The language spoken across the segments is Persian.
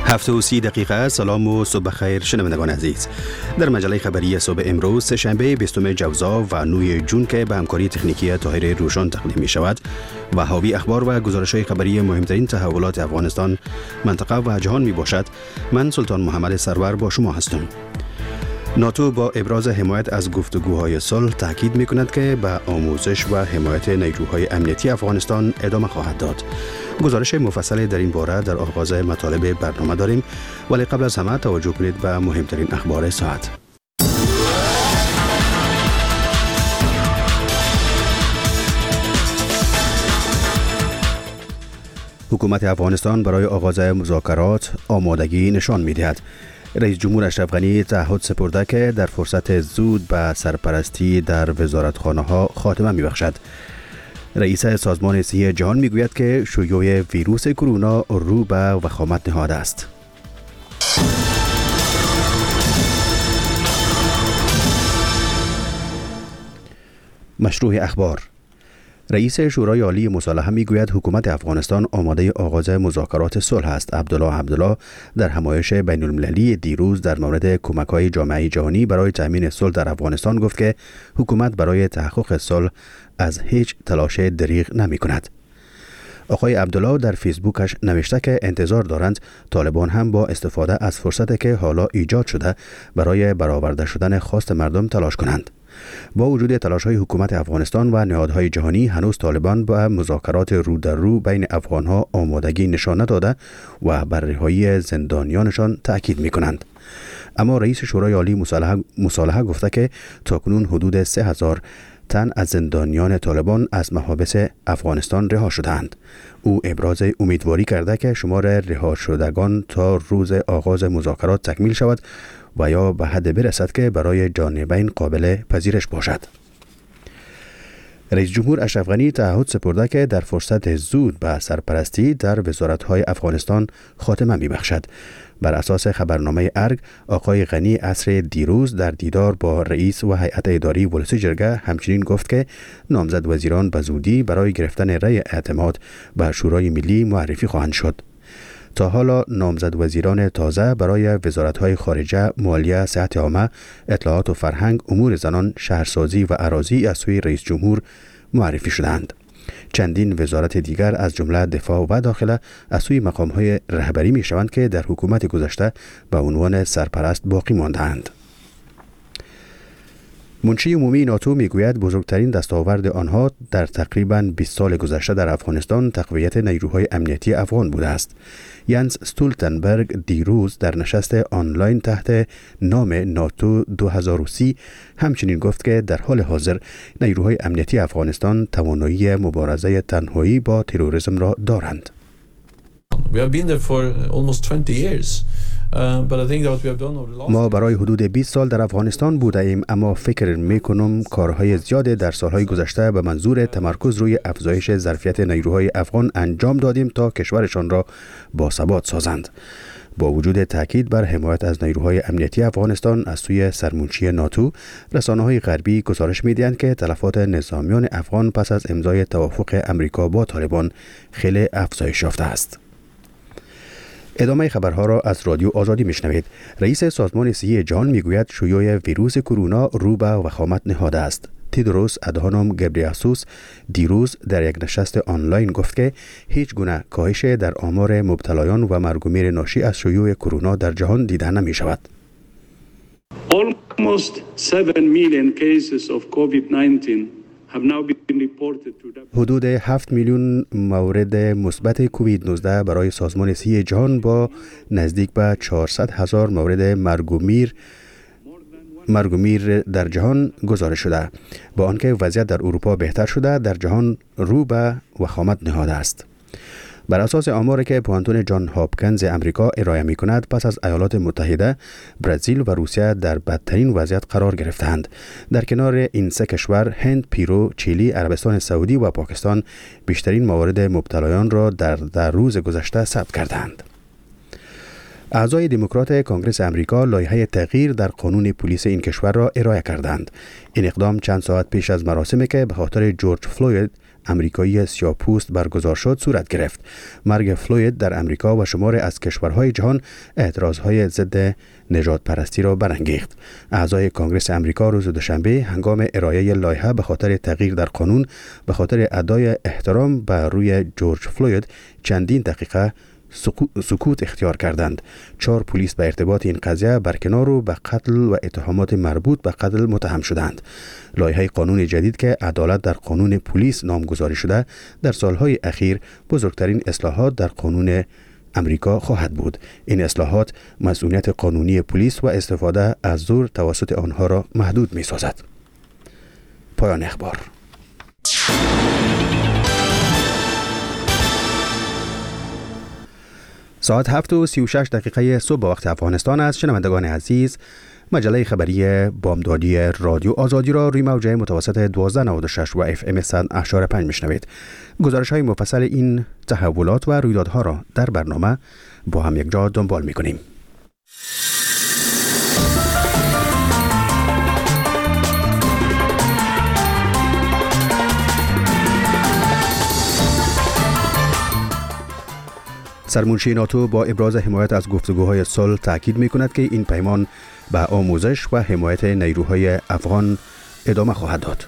7:30 سلام و صبح خیر شنوندگان عزیز. در مجله خبری صبح امروز سه‌شنبه 20 جوزا و 9 جون که به همکاری تکنیکی طاهر روشن تقدیم می شود و حاوی اخبار و گزارش‌های خبری مهمترین تحولات افغانستان، منطقه و جهان می باشد. من سلطان محمد سرور با شما هستم. ناتو با ابراز حمایت از گفتگوهای صلح تاکید می‌کند که به آموزش و حمایت نیروهای امنیتی افغانستان ادامه خواهد داد. گزارش مفصل در این باره در آغاز مطالب برنامه داریم، ولی قبل از همه توجه کنید به مهمترین اخبار ساعت. حکومت افغانستان برای آغاز مذاکرات آمادگی نشان می‌دهد. رئیس جمهور اشرف غنی تعهد سپرده که در فرصت زود به سرپرستی در وزارتخانه‌ها خاتمه می‌بخشد. رئیس سازمان صحی جهان میگوید که شیوع ویروس کرونا رو به وخامت نهاده است. مشروع اخبار. رئیس شورای عالی مصالحه میگوید حکومت افغانستان آماده آغاز مذاکرات صلح است. عبدالله در همایش بین المللی دیروز در مورد کمک‌های جامعه جهانی برای تامین صلح در افغانستان گفت که حکومت برای تحقق صلح از هیچ تلاش دریغ نمی‌کند. آقای عبدالله در فیسبوکش نوشته که انتظار دارند طالبان هم با استفاده از فرصتی که حالا ایجاد شده برای برآورده شدن خواست مردم تلاش کنند. با وجود تلاش‌های حکومت افغانستان و نهادهای جهانی، هنوز طالبان با مذاکرات رو در رو بین افغان‌ها آمادگی نشان نداده و بر رهایی زندانیانشان تأکید می‌کنند. اما رئیس شورای عالی مصالحه گفته که تاکنون حدود 3000 تن از زندانیان طالبان از محابس افغانستان رها شدند. او ابراز امیدواری کرده که شمار رها شدگان تا روز آغاز مذاکرات تکمیل شود و یا به حد برسد که برای جانبین قابل پذیرش باشد. رئیس جمهور اشرف غنی تعهد سپرده که در فرصت زود به سرپرستی در وزارت‌های افغانستان خاتمه می‌بخشد. بر اساس خبرنامه ارگ، آقای غنی عصر دیروز در دیدار با رئیس و هیئت اداری ولسی جرگه همچنین گفت که نامزد وزیران به زودی برای گرفتن رأی اعتماد به شورای ملی معرفی خواهند شد. تا حالا نامزد وزیران تازه برای وزارت‌های خارجه، مالیه، صحت عامه، اطلاعات و فرهنگ، امور زنان، شهرسازی و اراضی از سوی رئیس جمهور معرفی شدند. چندین وزارت دیگر از جمله دفاع و داخله از سوی مقام‌های رهبری می‌شوند که در حکومت گذشته به عنوان سرپرست باقی مانده‌اند. منشی عمومی ناتو میگوید بزرگترین دستاورد آنها در تقریباً 20 سال گذشته در افغانستان تقویت نیروهای امنیتی افغان بوده است. ینس استولتنبرگ دیروز در نشست آنلاین تحت نام ناتو 2030 همچنین گفت که در حال حاضر نیروهای امنیتی افغانستان توانایی مبارزه تنهایی با تروریسم را دارند. We have been there for almost 20 years. ما برای حدود 20 سال در افغانستان بوده ایم، اما فکر میکنم کارهای زیاده در سالهای گذشته به منظور تمرکز روی افزایش ظرفیت نیروهای افغان انجام دادیم تا کشورشان را باثبات سازند. با وجود تاکید بر حمایت از نیروهای امنیتی افغانستان از سوی سرمنشی ناتو، رسانه‌های غربی گزارش می‌دهند که تلفات نظامیان افغان پس از امضای توافق امریکا با طالبان خیلی افزایش یافته است. ادامه خبرها را از رادیو آزادی میشنوید. رئیس سازمان صحی جهان میگوید شیوع ویروس کرونا رو به وخامت نهاده است. تدروس ادهانوم گبریاسوس دیروز در یک نشست آنلاین گفت که هیچ گونه کاهش در آمار مبتلایان و مرگ و میر ناشی از شیوع کرونا در جهان دیده نمی شود. Almost 7 million cases of COVID-19 حدود 7 میلیون مورد مثبت کووید 19 برای سازمان صحی جهان با نزدیک به 400,000 مورد مرگ و میر در جهان گزارش شده. با آنکه وضعیت در اروپا بهتر شده، در جهان رو به وخامت نهاده است. بر اساس آماری که پوانتون جان هاپکنز امریکا ارائه می کند، پس از ایالات متحده، برزیل و روسیه در بدترین وضعیت قرار گرفتند. در کنار این سه کشور، هند، پیرو، چیلی، عربستان سعودی و پاکستان بیشترین موارد مبتلایان را در روز گذشته ثبت کردند. اعضای دموکرات کنگره امریکا لایحه تغییر در قانون پلیس این کشور را ارائه کردند. این اقدام چند ساعت پیش از مراسمی که به خاطر جورج فلوید امریکایی سیاه‌پوست برگزار شد صورت گرفت. مرگ فلوید در امریکا و شماری از کشورهای جهان اعتراضهای ضد نژاد پرستی را برانگیخت. اعضای کنگره امریکا روز دوشنبه هنگام ارائه لایحه به خاطر تغییر در قانون به خاطر ادای احترام به روی جورج فلوید چندین دقیقه سکوت اختیار کردند. 4 پلیس به ارتباط این قضیه برکنار و به قتل و اتهامات مربوط به قتل متهم شدند. لایحه قانون جدید که عدالت در قانون پلیس نامگذاری شده در سالهای اخیر بزرگترین اصلاحات در قانون امریکا خواهد بود. این اصلاحات مسئولیت قانونی پلیس و استفاده از زور توسط آنها را محدود می سازد. پایان اخبار. ساعت 7:36 صبح به وقت افغانستان است. شنوندگان عزیز، مجله خبری بامدادی رادیو آزادی را روی موج متوسط 1296 و FM 100.5 میشنوید. گزارش های مفصل این تحولات و رویدادها را در برنامه با هم یک جا دنبال میکنیم. سرمنشی ناتو با ابراز حمایت از گفتگوهای صلح تاکید می‌کند که این پیمان به آموزش و حمایت نیروهای افغان ادامه خواهد داد.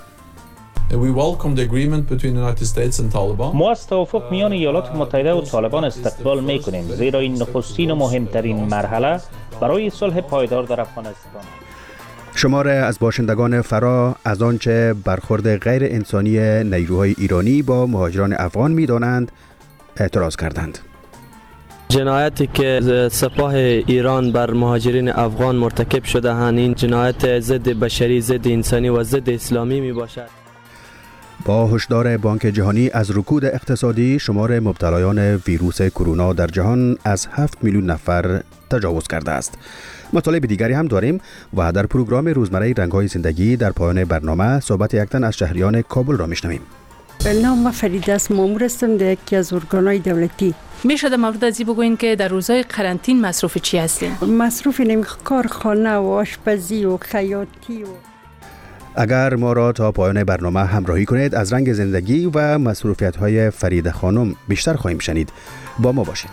ما از توافق میان ایالات متحده و طالبان استقبال می‌کنیم، زیرا این نخستین و مهمترین مرحله برای صلح پایدار در افغانستان. شماره از باشندگان فرا از آنچه برخورد غیر انسانی نیروهای ایرانی با مهاجران افغان می‌دانند اعتراض کردند. جنایتی که سپاه ایران بر مهاجرین افغان مرتکب شده این جنایت ضد بشری، ضد انسانی و ضد اسلامی می باشد. با هشدار بانک جهانی از رکود اقتصادی، شمار مبتلایان ویروس کرونا در جهان از 7 میلیون نفر تجاوز کرده است. مطالب دیگری هم داریم و در پروگرام روزمره رنگ‌های زندگی در پایان برنامه صحبت یک تن از شهریان کابل را میشنویم. نام فریده است، مامور هستم در یکی از ارگان‌های دولتی. میشه در مورد ازی بگوین که در روزهای قرنطین مصروف چی هستین؟ مصروف کارخانه و آشپزی و خیاطی و اگر ما را تا پایان برنامه همراهی کنید از رنگ زندگی و مصروفیت‌های فریده خانم بیشتر خواهیم شنید. با ما باشید.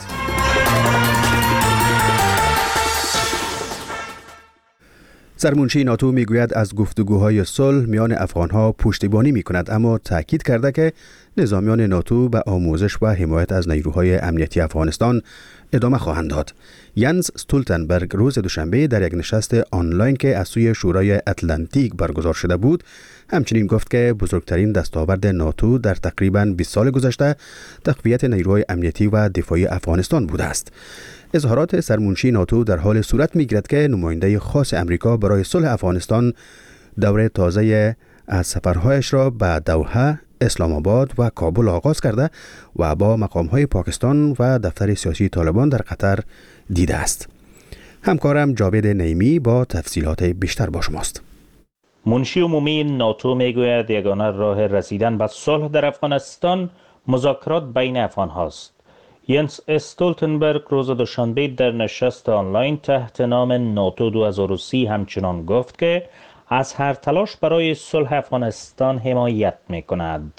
سرمنشی ناتو میگوید از گفتگوهای صلح میان افغانها پشتیبانی میکند، اما تاکید کرده که نظامیان ناتو به آموزش و حمایت از نیروهای امنیتی افغانستان ادامه خواهند داد. ینز استولتنبرگ روز دوشنبه در یک نشست آنلاین که از سوی شورای اتلانتیک برگزار شده بود همچنین گفت که بزرگترین دستاورد ناتو در تقریباً 20 سال گذشته تقویت نیروهای امنیتی و دفاعی افغانستان بوده است. اظهارات سرمنشی ناتو در حال صورت می‌گیرد که نماینده خاص امریکا برای صلح افغانستان دوره تازه از سفرهایش را به دوحه، اسلام آباد و کابل آغاز کرده و با مقام‌های پاکستان و دفتر سیاسی طالبان در قطر دیده است. همکارم جاوید نعیمی با تفصیلات بیشتر با شماست. منشی عمومی ناتو میگوید یگانه راه رسیدن به صلح در افغانستان مذاکرات بین افغان هاست. ینس استولتنبرگ روز دوشنبه در نشست آنلاین تحت نام ناتو 2030 همچنان گفت که از هر تلاش برای صلح افغانستان حمایت می‌کند.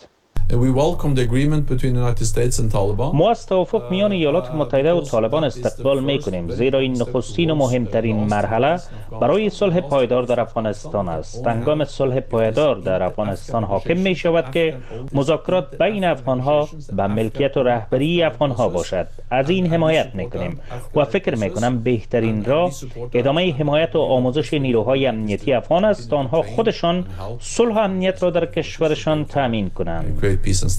ما از توافق میان ایالات متحده و طالبان استقبال می‌کنیم، زیرا این نخستین و مهمترین مرحله برای صلح پایدار در افغانستان است. هنگام صلح پایدار در افغانستان حاکم می‌شود که مذاکرات بین افغان‌ها به ملکیت و رهبری افغان‌ها باشد. از این حمایت می‌کنیم و فکر می‌کنم بهترین راه ادامه حمایت و آموزش نیروهای امنیتی افغان است تا آنها خودشان صلح و امنیت را در کشورشان تامین کنند.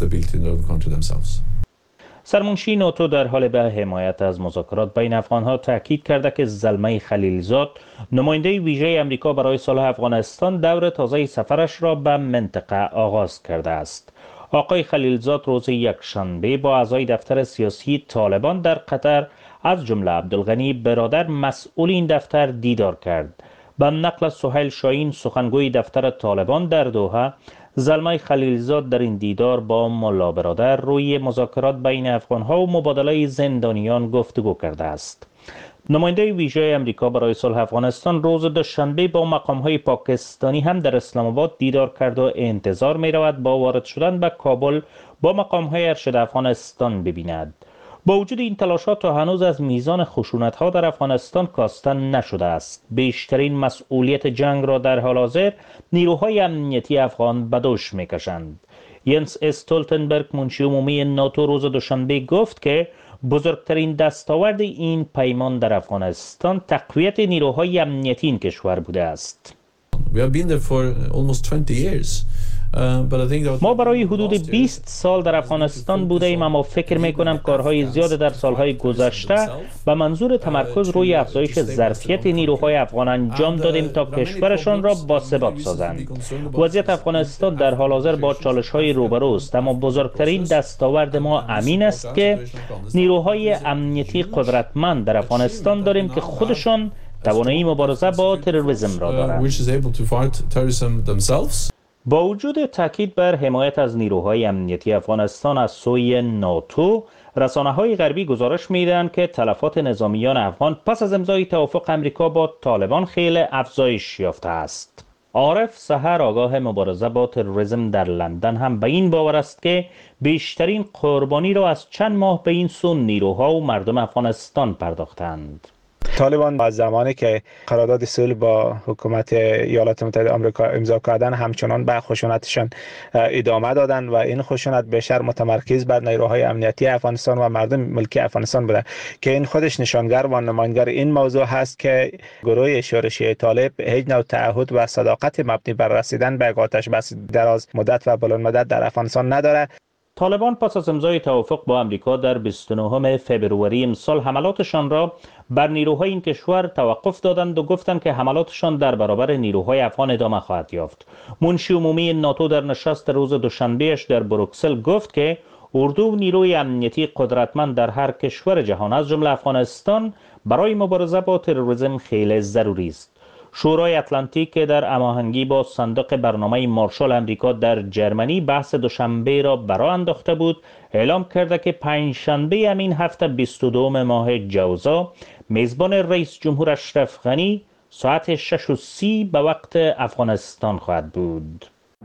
سرمنشی ناتو در حال به حمایت از مذاکرات بین افغانها تاکید کرده که زلمه خلیلزاد، نماینده ویژه امریکا برای صلح افغانستان، دور تازه سفرش را به منطقه آغاز کرده است. آقای خلیلزاد روز یکشنبه با اعضای دفتر سیاسی طالبان در قطر از جمله عبدالغنی برادر مسئول این دفتر دیدار کرد. به نقل از سهیل شاهین سخنگوی دفتر طالبان در دوحه، زلمه خلیلزاد در این دیدار با ملا برادر روی مذاکرات بین افغانها و مبادله زندانیان گفتگو کرده است. نماینده ویژه امریکا برای صلح افغانستان روز دوشنبه با مقام‌های پاکستانی هم در اسلام آباد دیدار کرد و انتظار می‌رود با وارد شدن به کابل با مقام‌های ارشد افغانستان ببیند. با وجود این تلاشات تا هنوز از میزان خشونت‌ها در افغانستان کاسته نشده است. بیشترین مسئولیت جنگ را در حال حاضر نیروهای امنیتی افغان به دوش می‌کشند. ینس استولتنبرگ منشی عمومی ناتو روز دوشنبه گفت که بزرگترین دستاورد این پیمان در افغانستان تقویت نیروهای امنیتی این کشور بوده است. ما برای حدود 20 سال در افغانستان بوده ایم، اما فکر میکنم کارهای زیاد در سالهای گذشته به منظور تمرکز روی افزایش ظرفیت نیروهای افغان انجام دادیم تا کشورشان را باثبات سازند. وضعیت افغانستان در حال حاضر با چالش‌های روبروست، اما بزرگترین دستاورد ما امین است که نیروهای امنیتی قدرتمند در افغانستان داریم که خودشان توانایی مبارزه با تروریسم را دارند. با وجود تاکید بر حمایت از نیروهای امنیتی افغانستان از سوی ناتو، رسانه‌های غربی گزارش می‌دهند که تلفات نظامیان افغان پس از امضای توافق امریکا با طالبان خیلی افزایش یافته است. عارف سحر آگاه مبارزه با تروریسم در لندن هم به این باور است که بیشترین قربانی را از چند ماه به این سو نیروها و مردم افغانستان پرداختند. طالبان از زمانی که قرارداد صلح با حکومت ایالات متحده آمریکا امضا کردن همچنان به خشونتشان ادامه دادن و این خشونت بیشتر متمرکز بر نیروهای امنیتی افغانستان و مردم ملکی افغانستان بوده که این خودش نشانگر و نماینگر این موضوع هست که گروه شورشی طالب هیچ نوع تعهد و صداقت مبنی بر رسیدن به آتش بس دراز مدت و بلند مدت در افغانستان نداره. طالبان پس از امضای توافق با امریکا در 29 فوریه امسال حملاتشان را بر نیروهای این کشور توقف دادند و گفتند که حملاتشان در برابر نیروهای افغان ادامه خواهد یافت. منشی عمومی ناتو در نشست روز دوشنبهش در بروکسل گفت که اردو و نیروی امنیتی قدرتمند در هر کشور جهان از جمله افغانستان برای مبارزه با تروریسم خیلی ضروری است. شورای اتلانتیک که در هماهنگی با صندوق برنامه مارشال امریکا در جرمنی بحث دوشنبه را برآ انداخته بود، اعلام کرده که پنجشنبه همین هفته 22 ماه جوزا میزبان رئیس جمهور اشرف غنی ساعت 6:30 به وقت افغانستان خواهد بود.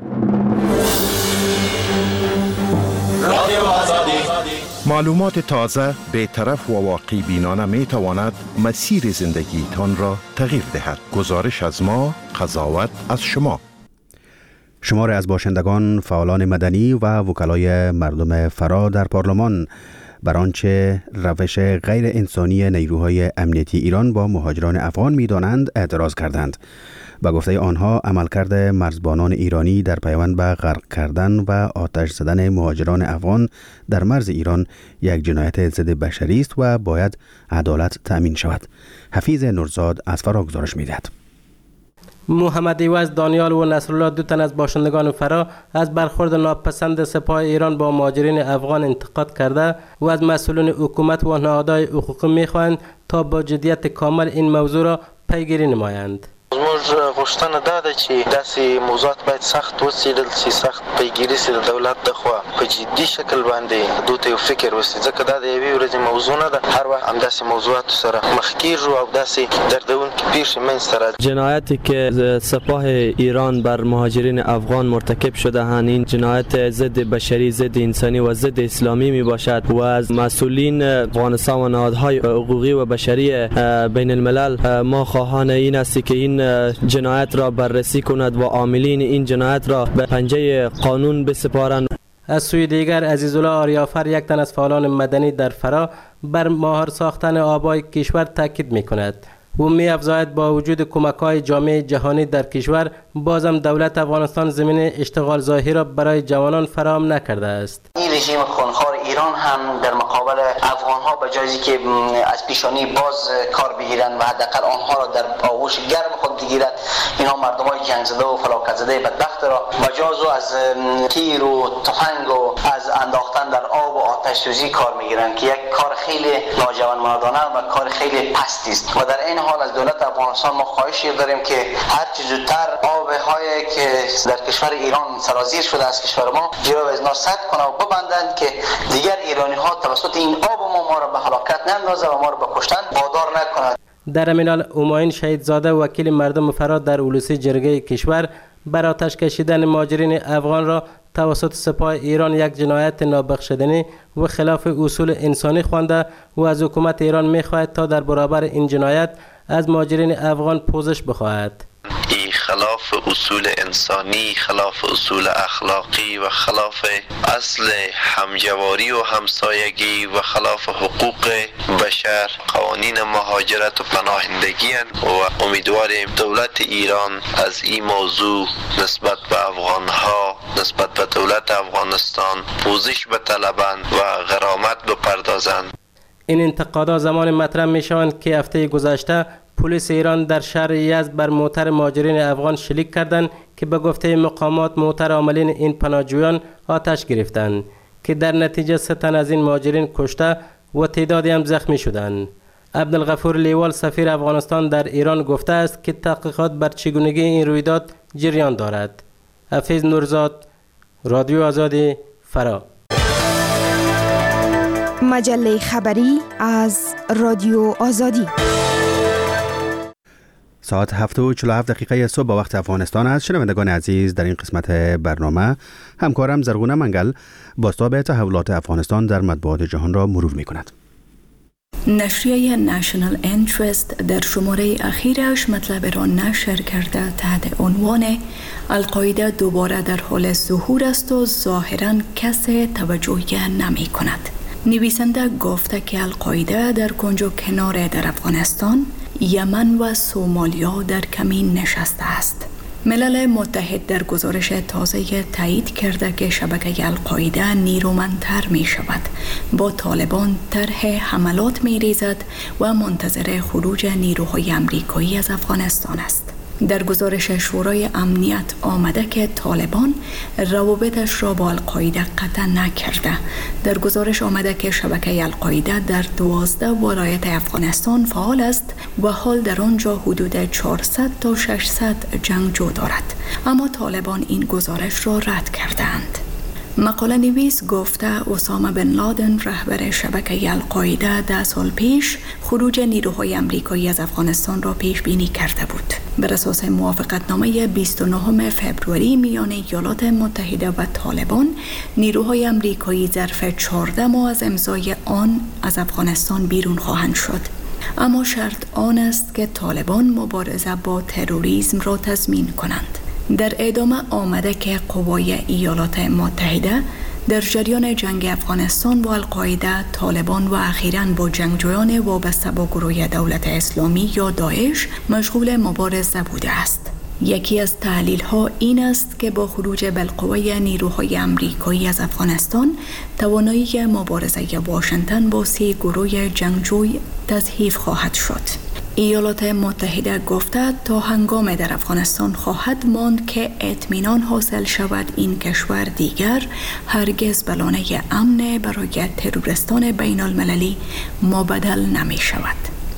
معلومات تازه، بی‌طرف و واقع بینانه می تواند مسیر زندگی تان را تغییر دهد. گزارش از ما، قضاوت از شما. شمار از باشندگان، فعالان مدنی و وکلای مردم فرا در پارلمان بر آنچه روش غیر انسانی نیروهای امنیتی ایران با مهاجران افغان می‌دانند اعتراض کردند. با گفته آنها عملکرد مرزبانان ایرانی در پیوند به غرق کردن و آتش زدن مهاجران افغان در مرز ایران یک جنایت ضد بشری است و باید عدالت تأمین شود. حفیظ نورزاد از فرا گزارش می‌دهد. محمد ایوز دانیال و نصرالله دو تن از باشندگان فرا از برخورد ناپسند سپاه ایران با مهاجرین افغان انتقاد کرده و از مسئولان حکومت و نهادهای حقوقی می‌خواهند تا با جدیت کامل این موضوع را پیگیری نمایند. موږ غوښتنه دا ده چې داسې موضوعات باید سخت وڅېړل شي، سخت پیگیری شي د دولت لخوا په جدي شکل باندې دوی ته یو فکر وشي، ځکه دا د یوې ورځې موضوع نه ده. هر وخت همداسې موضوعاتو سره مخ کېږو او داسې دردونکې پیښې منځته راځي. جنایتی که سپاه ایران بر مهاجرین افغان مرتکب شده‌اند این جنایت ضد بشری، ضد انسانی و ضد اسلامی می باشد و از مسئولین افغانستان و نهادهای حقوقی و بشری بین الملل ما خواهان این است که این جنایت را بررسی کند و عاملین این جنایت را به پنجه قانون بسپارند. از سوی دیگر عزیزالله آریافر یک تن از فعالان مدنی در فرا بر ماهر ساختن آبای کشور تاکید می‌کند. او می‌افزاید با وجود کمک‌های جامعه جهانی در کشور بازم دولت افغانستان زمینه اشتغال ظاهری را برای جوانان فراهم نکرده است. این رژیم خونخوار ایران هم در مقابل افغان‌ها به جایی که از پیشانی باز کار بگیرند و حداقل آنها را در آغوش گرم خود بگیرد، اینها مردمای جنگ زده و فلاکت زده بدبخت را مجاز و از تیر و تفنگ و از انداختن در آب و آتش سوزی کار میگیرند که یک کار خیلی ناجوانمردانه و کار خیلی پستی است. و در این حال از دولت افغانستان ما خواهشی داریم که هر چه زودتر آب‌هایی که در کشور ایران سرازیر شده از کشور ما جلو از اینا سد کنه و ببندند که دیگر ایرانی ها توسط این آب ما اما ما را به هلاکت نندازه و ما را به کشتن وادار نکند. در همین حال همایون شهیدزاده وکیل مردم فرات در اولوسی جرگه کشور بر آتش کشیدن مهاجرین افغان را توسط سپاه ایران یک جنایت نابخشودنی و خلاف اصول انسانی خوانده و از حکومت ایران می‌خواهد تا در برابر این جنایت از مهاجرین افغان پوزش بخواهد. خلاف اصول انسانی، خلاف اصول اخلاقی و خلاف اصل همجواری و همسایگی و خلاف حقوق بشر، قوانین مهاجرت و پناهندگی و امیدواریم دولت ایران از این موضوع نسبت به افغانها، نسبت به دولت افغانستان پوزش بطلبند و غرامت بپردازند. این انتقادات زمان مطرح می شوند که هفته گذشته پلیس ایران در شهر یزد بر موتر مهاجرین افغان شلیک کردند که به گفته مقامات موتر عاملین این پناهجویان آتش گرفتند که در نتیجه 3 تن از این مهاجرین کشته و تعدادی هم زخمی شدند. عبدالغفور لیوال سفیر افغانستان در ایران گفته است که تحقیقات بر چگونگی این رویداد جریان دارد. حفیظ نورزاد، رادیو آزادی، فرا. مجله خبری از رادیو آزادی. ساعت 7:47 صبح با وقت افغانستان است. شنوندگان عزیز، در این قسمت برنامه همکارم زرغونه منگل بازتاب تحولات افغانستان در مطبوعات جهان را مرور می کند. نشریه نشنال انترست در شماره اخیرش مطلب را نشر کرده تحت عنوان القاعده دوباره در حال ظهور است و ظاهراً کسی توجهی نمی کند. نویسنده گفته که القاعده در کنج و کنار در افغانستان، یمن و سومالیا در کمین نشسته است. ملل متحد در گزارش تازه تایید کرده که شبکه القاعده نیرومندتر می شود، با طالبان طرح حملات می ریزد و منتظر خروج نیروهای امریکایی از افغانستان است. در گزارش شورای امنیت آمده که طالبان روابطش را با القاعده قطع نکرده. در گزارش آمده که شبکه القاعده در 12 ولایت افغانستان فعال است و حال در آنجا حدود 400 تا 600 جنگجو دارد، اما طالبان این گزارش را رد کردند. مقاله نویس گفته اسامه بن لادن رهبر شبکه القاعده 10 سال پیش خروج نیروهای امریکایی از افغانستان را پیش بینی کرده بود. بر اساس موافقتنامه 29 فوریه میان ایالات متحده و طالبان، نیروهای امریکایی ظرف 14 ماه از امضای آن از افغانستان بیرون خواهند شد. اما شرط آن است که طالبان مبارزه با تروریسم را تضمین کنند. در ادامه آمده که قوای ایالات متحده در جریان جنگ افغانستان با القاعده، طالبان و اخیراً با جنگجویان وابسته با گروه دولت اسلامی یا داعش مشغول مبارزه بوده است. یکی از تحلیل‌ها این است که با خروج بالقوه نیروهای امریکایی از افغانستان، توانایی مبارزه واشنگتن با 3 گروه جنگجوی تضعیف خواهد شد. ایالات متحده گفته تا هنگام در افغانستان خواهد ماند که اطمینان حاصل شود این کشور دیگر هرگز بلانه امن برای تروریستان بین المللی مبدل نمی شود.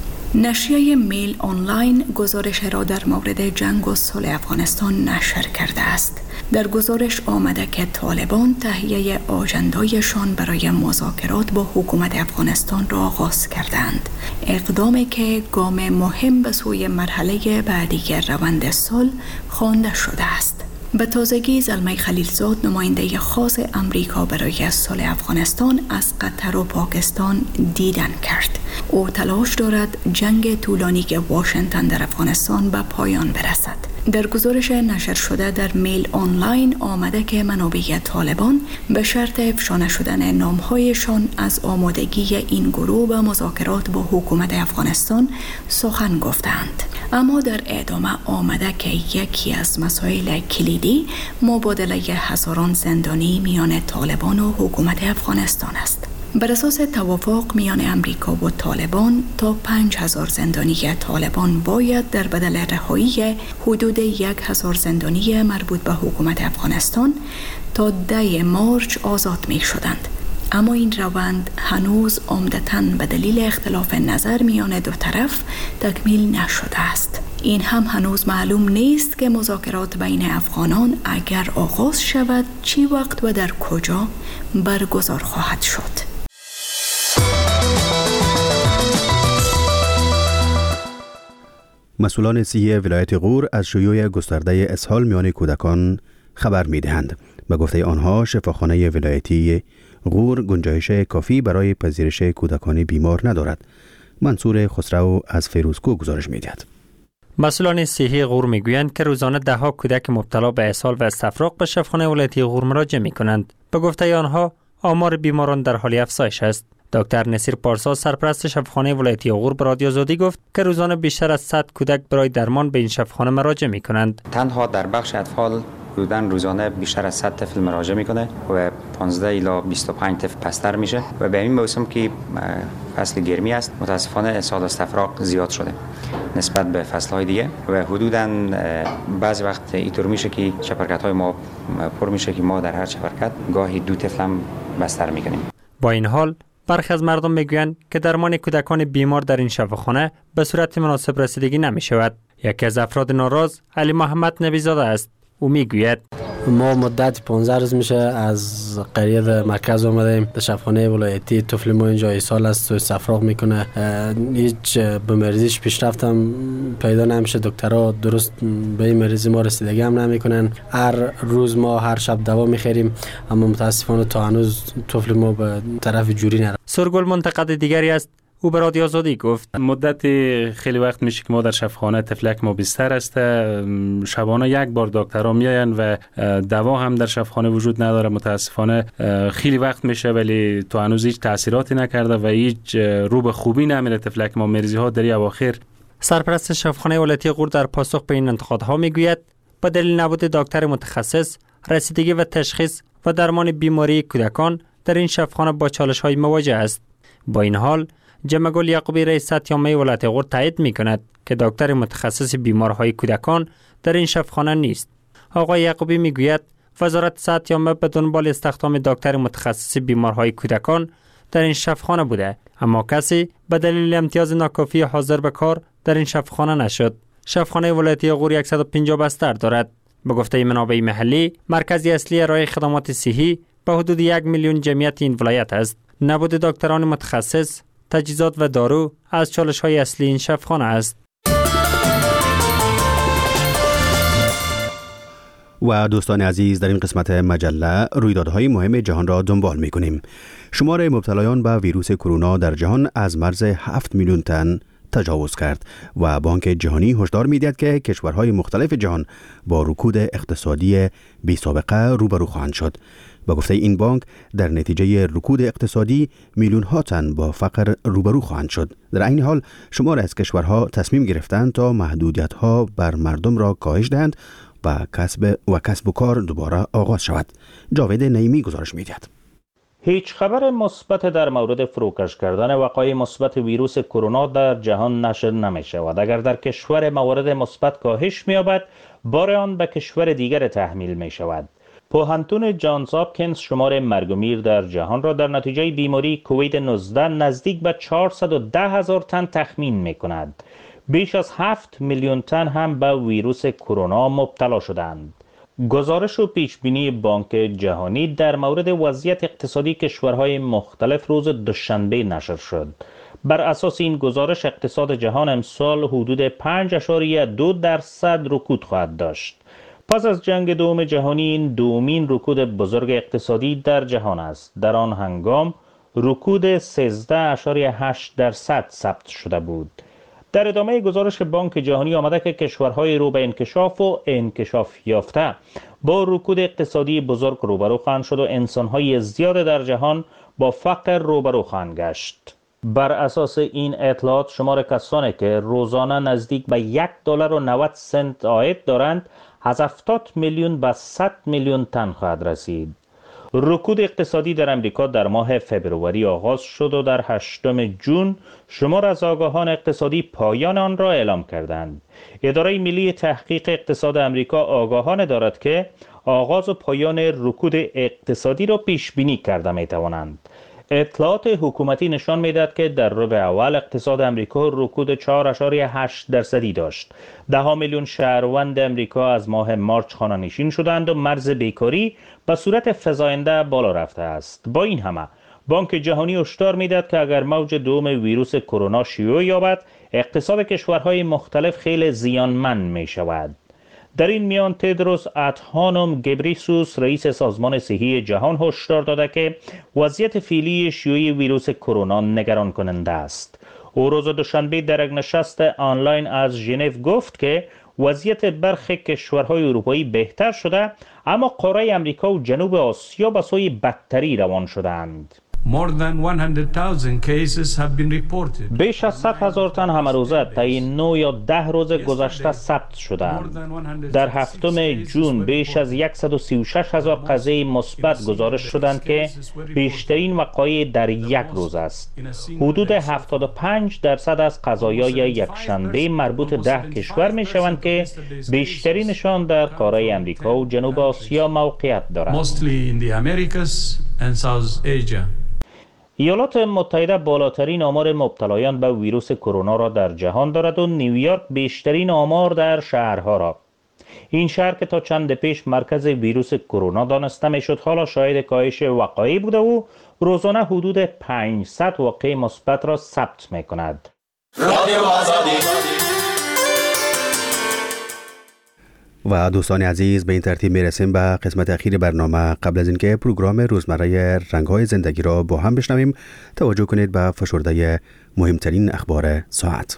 نشریه میل آنلاین گزارش را در مورد جنگ و صلح افغانستان نشر کرده است. در گزارش آمده که طالبان تهیه آژندایشان برای مذاکرات با حکومت افغانستان را آغاز کردند. اقدامی که گام مهم به سوی مرحله بعدی روند صلح خوانده شده است. به تازگی زلمه خلیلزاد، نماینده خاص امریکا برای صلح افغانستان، از قطر و پاکستان دیدن کرد. او تلاش دارد جنگ طولانی واشنگتن در افغانستان به پایان برسد. در گزارش نشر شده در میل آنلاین آمده که منابع طالبان به شرط افشا نشدن نامهایشان از آمادگی این گروه به مذاکرات با حکومت افغانستان سخن گفتند. اما در ادامه آمده که یکی از مسائل کلیدی مبادله هزاران زندانی میان طالبان و حکومت افغانستان است. بر اساس توافق میان امریکا و طالبان تا 5000 زندانی طالبان باید در بدل رهایی حدود 1000 زندانی مربوط به حکومت افغانستان تا 10 مارچ آزاد می شدند. اما این روند هنوز عمدتاً به دلیل اختلاف نظر میان دو طرف تکمیل نشده است. این هم هنوز معلوم نیست که مذاکرات بین افغانان اگر آغاز شود چی وقت و در کجا برگزار خواهد شد. مسئولان صحی ولایت غور از شیوع گسترده اسهال میان کودکان خبر می‌دهند. به گفته آنها شفاخانه ولایتی غور گنجایش کافی برای پذیرش کودکان بیمار ندارد. منصور خسرو از فیروزکو گزارش می‌دهد. مسئولان صحی غور میگویند که روزانه ده‌ها کودک مبتلا به اسهال و استفراغ به شفاخانه ولایتی غور مراجعه می‌کنند. به گفته آنها آمار بیماران در حال افزایش است. دکتر نصیر پارسا سرپرست شفاخانه ولایتی غور به رادیو آزادی گفت که روزانه بیشتر از 100 کودک برای درمان به این شفاخانه مراجعه می‌کنند. تنها در بخش اطفال روزانه بیشتر از 100 طفل مراجعه میکنه و 15 الی 25 طفل پستر میشه و به این موسم که فصل گرمی است متاسفانه اسهال و استفراغ زیاد شده نسبت به فصل‌های دیگه و حدوداً بعضی وقت اینطور میشه که چپرکت‌های ما پر میشه که ما در هر چپرکت گاهی 2 طفل هم بستر میکنیم. با این حال برخی از مردم میگویند که درمان کودکان بیمار در این شفاخانه به صورت مناسب رسیدگی نمیشود. یکی از افراد ناراض علی محمد نبیزاده است. او میگوید ما مدت 15 روز میشه از قریه مرکز اومدیم در شفاخانه ولایتی. طفل ما اینجا اسهال است و استفراغ میکنه، هیچ به مریضیش پیشرفتم پیدا نمیشه، دکترها درست به این مریضی ما رسیدگی هم نمیکنن. هر روز ما هر شب دوا میخریم اما متاسفانه تا هنوز طفل ما به طرف جوری نره. سرگل منتقد دیگری است. او به رادیو آزادی گفت مدت خیلی وقت میشه که ما در شفاخانه طفلک ما بیستر است، شبانه یک بار دکترها میاین و دوا هم در شفاخانه وجود نداره. متاسفانه خیلی وقت میشه ولی تو هنوز هیچ تاثیراتی نکرده و هیچ رو به خوبی نمیره طفلک ما. مریضی ها در اواخر. سرپرست شفاخانه ولایتی غور در پاسخ به این انتقادها میگوید با دلیل نبود دکتر متخصص، رسیدگی و تشخیص و درمان بیماری کودکان در این شفاخانه با چالش‌های مواجه است. با این حال جمعگل یعقوبی رئیس ستیامه ولایت غور تایید می‌کند که دکتر متخصص بیماری‌های کودکان در این شفاخانه نیست. آقای یعقوبی میگوید وزارت ستیامه به دنبال استخدام دکتر متخصص بیماری‌های کودکان در این شفاخانه بوده، اما کسی به دلیل امتیاز ناکافی حاضر به کار در این شفاخانه نشد. شفاخانه ولایتی غور 150 بستر دارد. به گفته منابع محلی، مرکزی اصلی ارائه خدمات صحی به حدود 1 میلیون جمعیت این ولایت است. نبود دکتران متخصص، تجهیزات و دارو از چالش‌های اصلی این شفاخانه است. و دوستان عزیز، در این قسمت مجله رویدادهای مهم جهان را دنبال می‌کنیم. شمار مبتلایان به ویروس کرونا در جهان از مرز 7 میلیون تن تجاوز کرد و بانک جهانی هشدار می‌دهد که کشورهای مختلف جهان با رکود اقتصادی بی‌سابقه روبرو خواهند شد. با گفته این بانک در نتیجه رکود اقتصادی میلیون ها تن با فقر روبرو خواهند شد. در این حال شمار از کشورها تصمیم گرفتند تا محدودیت‌ها بر مردم را کاهش دهند و کسب و کار دوباره آغاز شود. جاوید نعیمی گزارش می‌دهد. هیچ خبر مثبت در مورد فروکش کردن وقایع مثبت ویروس کرونا در جهان نشر نمی شود. اگر در کشور موارد مثبت کاهش می‌یابد، بار آن به کشور دیگر تحمیل می شود. پوهنتون جانز هاپکینز شمار مرگ و میر در جهان را در نتیجه بیماری کووید 19 نزدیک به 410,000 تن تخمین می کند. بیش از 7 میلیون تن هم به ویروس کرونا مبتلا شدند. گزارش و پیشبینی بانک جهانی در مورد وضعیت اقتصادی کشورهای مختلف روز دوشنبه نشر شد. بر اساس این گزارش اقتصاد جهان امسال حدود 5.2% رکود خواهد داشت. پس از جنگ دوم جهانی این دومین رکود بزرگ اقتصادی در جهان است. در آن هنگام رکود 13.8% ثبت شده بود. در ادامه گزارش بانک جهانی آمده که کشورهای رو به انکشاف و انکشاف یافته با رکود اقتصادی بزرگ روبرو خواهند شد و انسانهای زیاد در جهان با فقر روبرو خواهند گشت. بر اساس این اطلاعات شمار کسانی که روزانه نزدیک به $1.90 عاید دارند از 70 میلیون به 100 میلیون تن خواهد رسید. رکود اقتصادی در امریکا در ماه فبروری آغاز شد و در 8 جون شمار از آگاهان اقتصادی پایان آن را اعلام کردند. اداره ملی تحقیق اقتصاد امریکا آگاهانه دارد که آغاز و پایان رکود اقتصادی را پیش بینی کرده می توانند. اطلاعات حکومتی نشان می‌دهد که در ربع اول اقتصاد امریکا رکود 4.8% داشت. 10 میلیون شهروند امریکا از ماه مارچ خانه‌نشین شدند و مرز بیکاری به صورت فزاینده بالا رفته است. با این همه بانک جهانی هشدار می‌دهد که اگر موج دوم ویروس کرونا شیوع یابد، اقتصاد کشورهای مختلف خیلی زیانمند می شود. در این میان تدروس ادهانوم گبریسوس رئیس سازمان صحی جهان هشدار داده که وضعیت فعلی شیوع ویروس کرونا نگران کننده است. او روز دوشنبه در یک نشست آنلاین از ژنو گفت که وضعیت برخی کشورهای اروپایی بهتر شده، اما قاره امریکا و جنوب آسیا به سوی بدتری روان شدند. بیش از 100,000 تن همروزه طی 9 یا 10 روز گذشته ثبت شدند. در 7 جون بیش از 136,000 قضیه مثبت گزارش شدند که بیشترین وقایع در یک روز است. حدود 75% از قضایای یکشنبه مربوط 10 کشور می شوند که بیشترینشان در قاره امریکا و جنوب آسیا موقعیت دارند. ایالات متحده بالاترین آمار مبتلایان به ویروس کرونا را در جهان دارد و نیویورک بیشترین آمار در شهرها را. این شهر که تا چند پیش مرکز ویروس کرونا دانسته میشد، حالا شاهد کاهش وقایع بوده و روزانه حدود 500 واقعه مثبت را ثبت می کند. و دوستان عزیز، به این ترتیب میرسیم به قسمت اخیر برنامه. قبل از اینکه پروگرام روزمره رنگ‌های زندگی را با هم بشنویم، توجه کنید به فشرده مهمترین اخبار ساعت.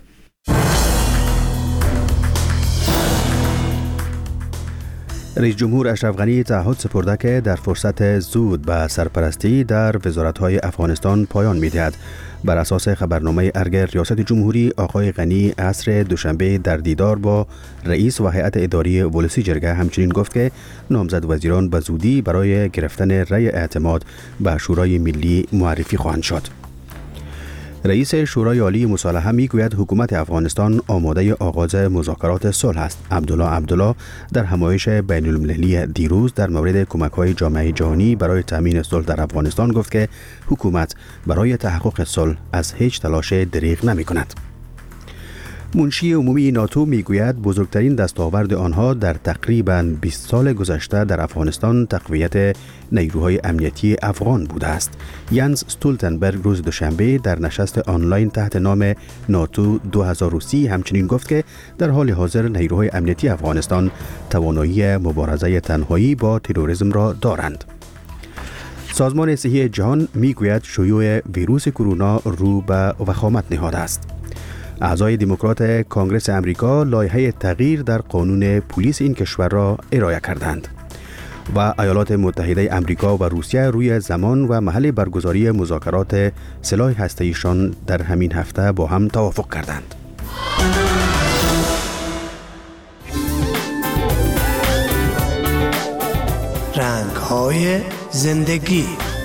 رئیس جمهور اشرف غنی تعهد سپرده که در فرصت زود به سرپرستی در وزارت‌های افغانستان پایان می‌دهد. بر اساس خبرنامه ارگ ریاست جمهوری، آقای غنی عصر دوشنبه در دیدار با رئیس و هیئت اداری ولسی جرگه همچنین گفت که نامزد وزیران به زودی برای گرفتن رأی اعتماد به شورای ملی معرفی خواهند شد. رئیس شورای عالی مصالحه میگوید حکومت افغانستان آماده آغاز مذاکرات صلح است. عبدالله در همایش بین المللی دیروز در مورد کمک‌های جامعه جهانی برای تامین صلح در افغانستان گفت که حکومت برای تحقق صلح از هیچ تلاش دریغ نمی‌کند. منشی عمومی ناتو میگوید بزرگترین دستاورد آنها در تقریباً 20 سال گذشته در افغانستان تقویت نیروهای امنیتی افغان بوده است. ینس استولتنبرگ روز دوشنبه در نشست آنلاین تحت نام ناتو 2030 همچنین گفت که در حال حاضر نیروهای امنیتی افغانستان توانایی مبارزه تنهایی با تروریسم را دارند. سازمان صحی جهان میگوید شیوع ویروس کرونا رو به وخامت نهاده است. اعضای دموکرات کانگرس امریکا لایحه تغییر در قانون پلیس این کشور را ارائه کردند و ایالات متحده امریکا و روسیه روی زمان و محل برگزاری مذاکرات سلاح هسته‌ایشان در همین هفته با هم توافق کردند. رنگ‌های زندگی.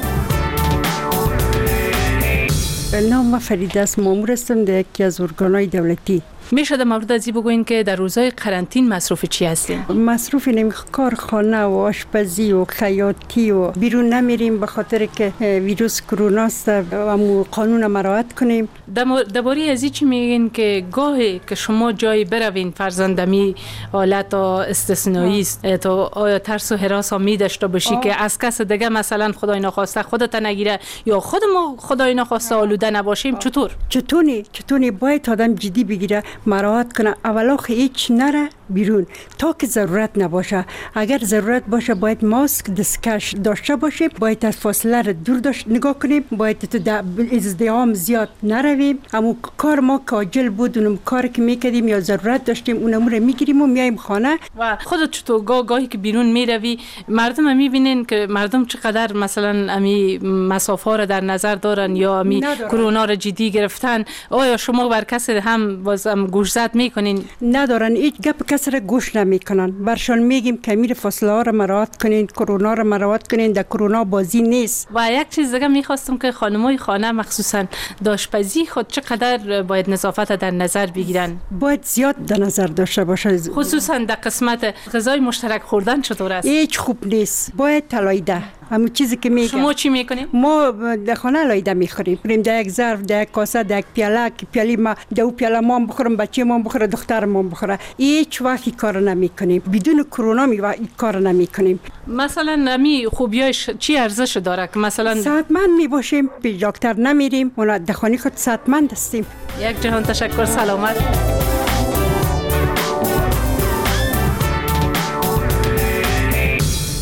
نام فریده است، مامور هستم در یکی از ارگان‌های دولتی. میشه در مورد ازی بگوین که در روزهای قرنطین مصروف چی هستین؟ مصروف کارخانه و آشپزی و خیاطی و بیرون نمیریم به خاطر که ویروس کرونا است و قانون مراعات کنیم. درباره ازی چی میگین که گاهی که شما جایی بروین فرزندمی حالت استثنایی است، تو آیا ترس و هراس می داشته باشی که از کس دیگه مثلا خدای نخواسته خودت نگیره یا خود ما خدای نخواسته آلوده نباشیم؟ چطوری باید آدم جدی بگیره، مراعات کنه. اولا هیچ نره بیرون تا که ضرورت نباشه. اگر ضرورت باشه باید ماسک دستکش داشته باشیم، باید از فاصله را دور نگاه کنیم، باید تو ازدحام زیاد نرویم. اما کار ما کاجل بود، اونم کار که میکردیم یا ضرورت داشتیم اونم رو میگیریم و میایم خانه. و خودت چطور گاهی که بیرون میروی مردم هم میبینین که مردم چقدر مثلا امی مسافه ها را در نظر دارن یا امی کرونا را جدی گرفتن؟ آیا شما بر کسی هم گوش زد میکنین؟ ندارن، هیچ گپ کسی را گوش نمیکنن. برشان میگیم که امیر فاصله ها را مراعات کنین، کرونا را مراعات کنین، در کرونا بازی نیست. و یک چیز دیگه میخواستم که خانمای خانه مخصوصا آشپزی خود چقدر باید نظافت در نظر بگیرن؟ باید زیاد در نظر داشته باشه، خصوصا در قسمت غذای مشترک خوردن. چطور است؟ هیچ خوب نیست، باید تلایده همون چیزی که میگم. شما چی میکنیم؟ ما در خانه لایده میخوریم. بریم در یک ظرف، در یک کاسه، در یک پیاله ما دو پیاله ما بخورم، بچه ما بخوره، دختر ما بخوره. هیچ وقت این کار نمیکنیم. بدون کرونا این کار نمیکنیم. مثلا نمی خوبیاش چی ارزش داره که مثلا صحتمند میباشیم، به دکتر نمیریم، اونا در خانه خود صحتمند هستیم. یک جهان تشکر، سلامت.